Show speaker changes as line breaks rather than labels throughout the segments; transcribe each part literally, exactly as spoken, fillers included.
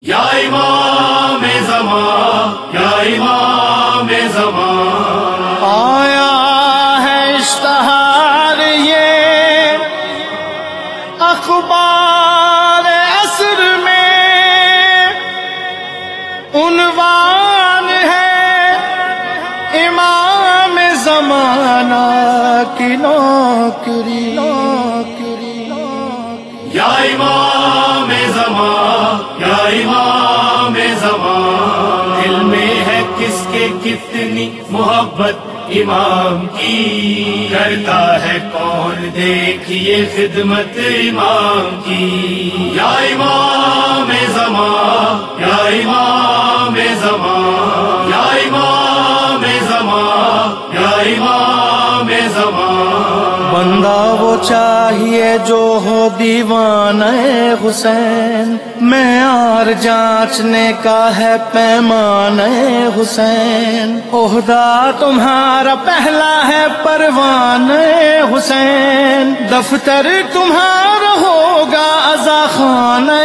یا امام زمان، یا امام زمان،
آیا ہے اشتہار یہ اخبار عصر میں، عنوان ہے امام زمانہ کی نوکری۔
یا امام زمان، یا امام زمان، دل میں ہے کس کے کتنی محبت امام کی، کرتا ہے کون دیکھیے خدمت امام کی۔ یا امام زمان، یا امام زمان، یا امام زمان، یا امام زمان،
بندہ وہ چاہیے جو ہو دیوانہ حسین، معیار جانچنے کا ہے پیمانہ حسین، عہدہ تمہارا پہلا ہے پروانہ حسین، دفتر تمہارا ہوگا عزا خانہ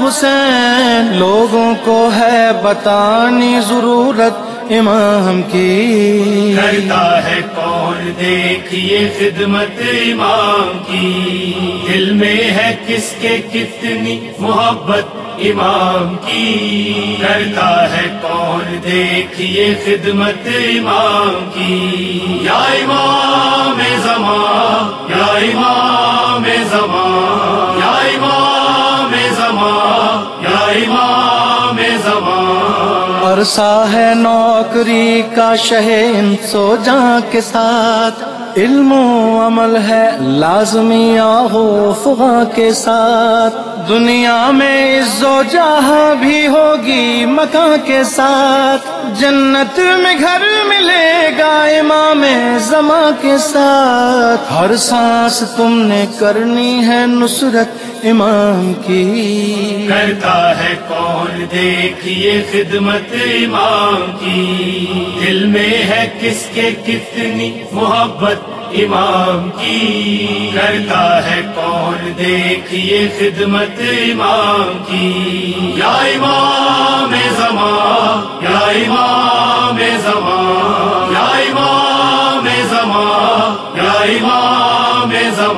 حسین، لوگوں کو ہے بتانی ضرورت امام کی،
کرتا ہے کون دیکھیے خدمت امام کی، دل میں ہے کس کے کتنی محبت امام کی، کرتا ہے کون دیکھیے خدمت امام کی۔ یا امام زمان، یا امام زمان، یا امام زمان، یا امام زمان،
عرصہ ہے نوکری کا شہ انسو جاں کے ساتھ، علم و عمل ہے لازمی آہو فغاں کے ساتھ، دنیا میں عز و جاہ بھی ہوگی مکاں کے ساتھ، جنت میں گھر ملے گا امام زماں کے ساتھ، ہر سانس تم نے کرنی ہے نصرت امام کی،
کرتا ہے کون دیکھیے خدمت امام کی، دل میں ہے کس کے کتنی محبت امام کی، کرتا ہے کون دیکھیے خدمت امام کی۔ یا امام زمان، یا امام زمان، یا امام زمان، یا امام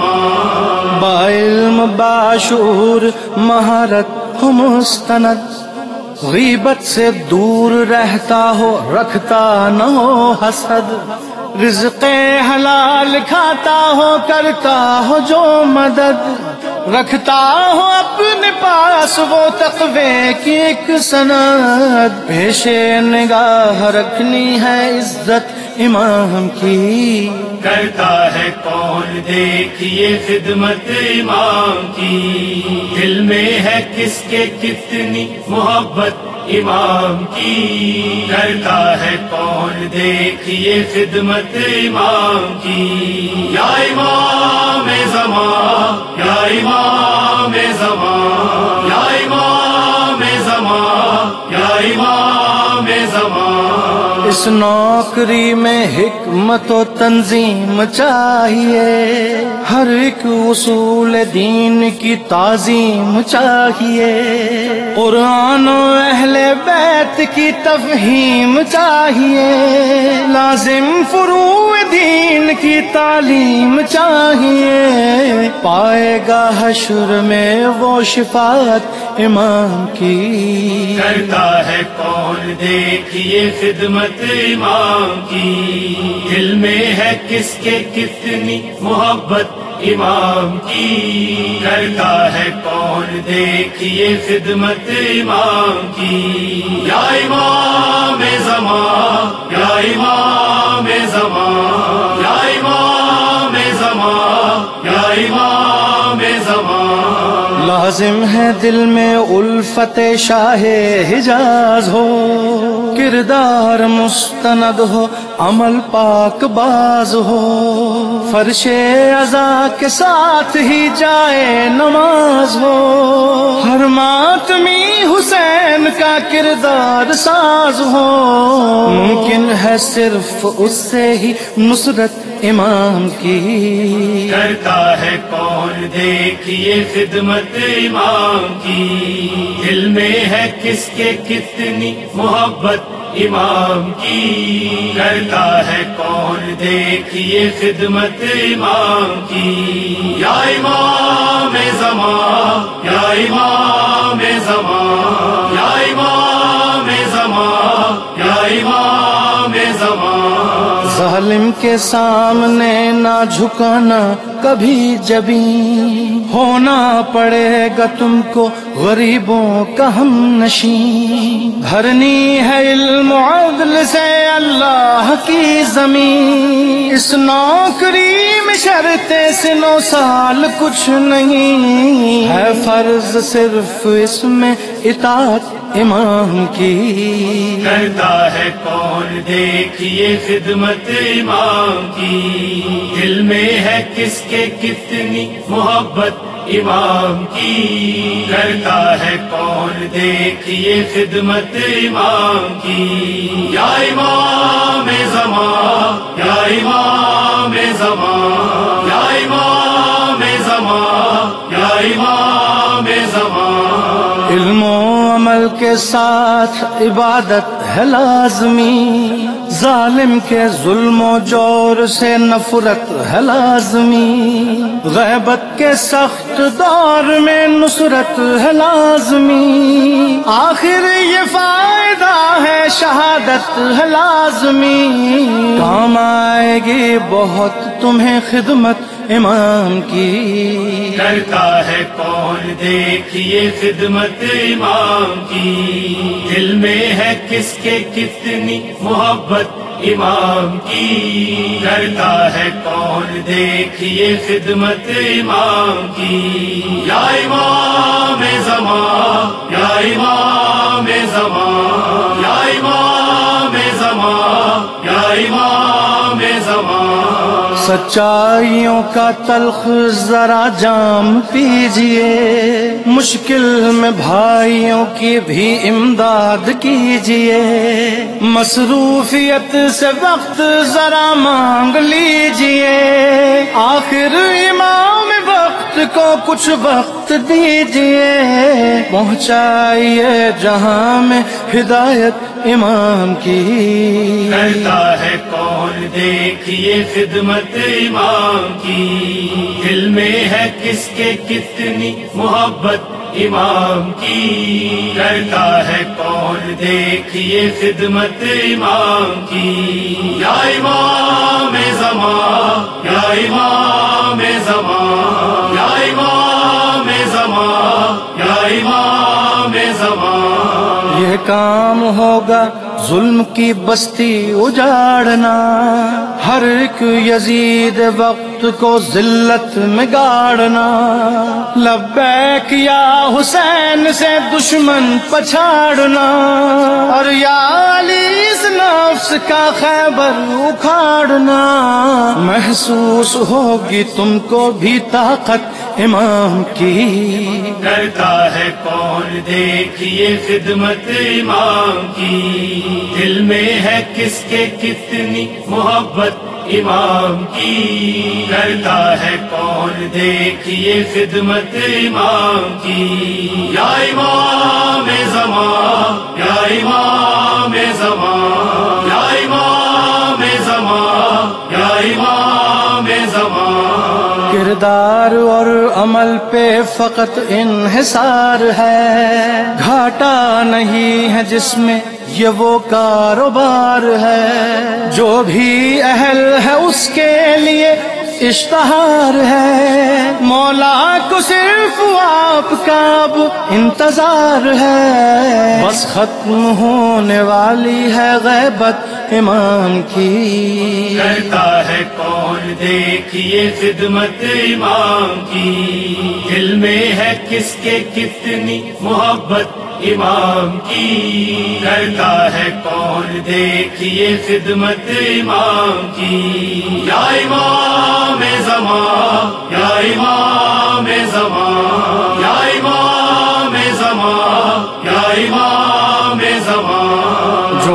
زمان،
با علم باشعور مہارت ہو مستند، غیبت سے دور رہتا ہو رکھتا نہ ہو حسد، رزق حلال کھاتا ہو کرتا ہو جو مدد، رکھتا ہو اپنے پاس وہ تقوی کی ایک سند، پیش نگاہ رکھنی ہے عزت امام کی،
کرتا ہے کون دیکھیے خدمت امام کی، دل میں ہے کس کے کتنی محبت امام کی، کرتا ہے کون دیکھیے خدمت امام کی۔ یا امام زمان، یا امام زمان، یا امام زمان، یا امام زمان،
اس نوکری میں حکمت و تنظیم چاہیے، ہر ایک اصول دین کی تعظیم چاہیے، قرآن و اہل بیت کی تفہیم چاہیے، لازم فروع دین کی تعلیم چاہیے، پائے گا حشر میں وہ شفاعت امام کی،
کرتا ہے کون دیکھیے خدمت امام کی، دل میں ہے کس کے کتنی محبت امام کی، کرتا ہے کون دیکھیے خدمت امام کی۔ یا امام زمان، یا امام زمان، یا امام زمان، یا امام زمان،
لازم ہے دل میں الفت شاہ حجاز ہو، کردار مستند ہو عمل پاک باز ہو، فرش عزا کے ساتھ ہی جائے نماز ہو، ہر ماتمی حسین کا کردار ساز ہو، ممکن ہے صرف اس سے ہی نصرت امام کی،
کرتا ہے کون دیکھیے خدمت امام کی، دل میں ہے کس کے کتنی محبت امام کی، کرتا ہے کون دیکھیے خدمت امام کی، یا امام زمان، یا امام زمان، یا امام زمان، یا امام زمان،
ظالم کے سامنے نہ جھکانا کبھی جبیں، ہونا پڑے گا تم کو غریبوں کا ہم نشیں، بھرنی ہے علم و عدل سے اللہ کی زمین، اس نوکری میں شرط سے نو سال کچھ نہیں، ہے فرض صرف اس میں اطاعت امام کی،
کرتا ہے کون دیکھیے خدمت امام کی، دل میں ہے کس کے کتنی محبت امام کی، کرتا ہے کون دیکھیے خدمت امام کی، یا امام زمان، یا امام زمان، یا امام زمان، یا امام زمان،
علم و عمل کے ساتھ عبادت ہے لازمی، ظالم کے ظلم و جور سے نفرت ہے لازمی، غیبت کے سخت دور میں نصرت ہے لازمی، آخر یہ فائدہ ہے شہادت ہے لازمی، کام آئے گی بہت تمہیں خدمت امام کی،
کرتا ہے کون دیکھیے خدمت امام کی، دل میں ہے کس کے کتنی محبت امام کی، کرتا ہے کون دیکھیے خدمت امام کی، یا امام زمان، یا امام زمان، یا امام زمان، یا امام زمان،
سچائیوں کا تلخ ذرا جام پیجئے، مشکل میں بھائیوں کی بھی امداد کیجئے، مصروفیت سے وقت ذرا مانگ لیجئے، آخر امام وقت کو کچھ وقت دیجئے، پہنچائیے جہاں میں ہدایت امام کی،
کرتا ہے کون دیکھیے خدمت امام کی، دل میں ہے کس کے کتنی محبت امام کی، کرتا ہے کون دیکھیے خدمت امام کی، یا امام زمان، یا امام زمان، یا امام زمان، یا امام زمان،
یہ کام ہوگا ظلم کی بستی اجاڑنا، ہر ایک یزید وقت کو ذلت میں گاڑنا، لبیک یا حسین سے دشمن پچھاڑنا، اور یا علی اس نفس کا خیبر اکھاڑنا، محسوس ہوگی تم کو بھی طاقت امام کی،
کرتا ہے کون دیکھیے خدمت امام کی، دل میں ہے کس کے کتنی محبت امام کی، کرتا ہے کون دیکھیے خدمت امام کی، یا امام زمان، یا امام زمان، یا امام زمان، یا امام زمان،
کردار اور عمل پہ فقط انحصار ہے، گھاٹا نہیں ہے جس میں یہ وہ کاروبار ہے، جو بھی اہل ہے اس کے لیے اشتہار ہے، مولا کو صرف آپ کا اب انتظار ہے، بس ختم ہونے والی ہے غیبت امام کی،
کرتا ہے کون دیکھیے خدمت امام کی، دل میں ہے کس کے کتنی محبت امام کی، کرتا ہے کون دیکھیے خدمت امام کی، یا امام زمان، یا امام زمان، یا امام زمان، یا امام زمان،
جو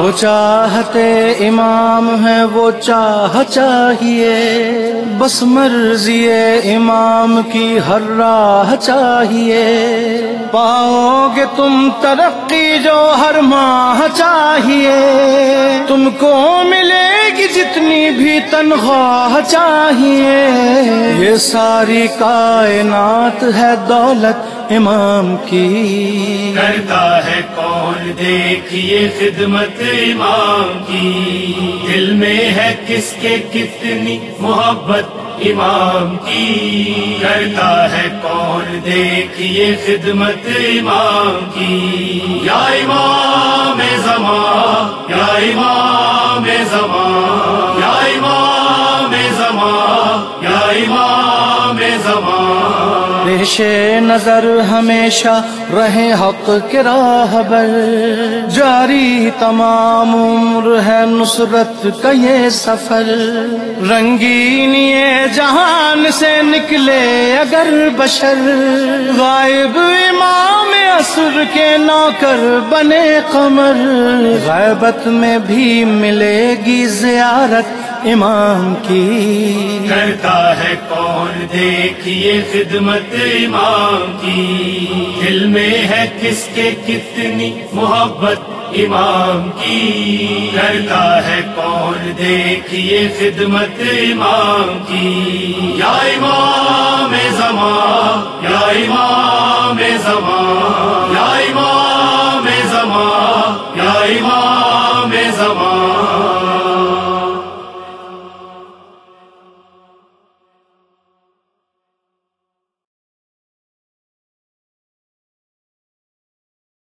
جو چاہتے امام ہے وہ چاہ چاہیے، بس مرضی امام کی ہر راہ چاہیے، پاؤ گے تم ترقی جو ہر ماہ چاہیے، تم کو ملے گی جتنی بھی تنخواہ چاہیے، یہ ساری کائنات ہے دولت امام کی،
کرتا ہے کون دیکھیے خدمت امام کی، دل میں ہے کس کے کتنی محبت امام کی، کرتا ہے کون دیکھیے خدمت امام کی، یا امام زمان یا امام زمان یا امام زمان یا امام زمان،
پیش نظر ہمیشہ رہے حق کے راہ بر، جاری تمام عمر ہے نصرت کا یہ سفر، رنگین یہ جہان سے نکلے اگر بشر، غائب امام عصر کے نوکر بنے قمر، غیبت میں بھی ملے گی زیارت امام کی،
کرتا ہے کون دیکھیے خدمت امام کی، دل میں ہے کس کے کتنی محبت امام کی، کرتا ہے کون دیکھیے خدمت امام کی، یا امام زمان یا امام زمان یا امام زمان یا امام زمان۔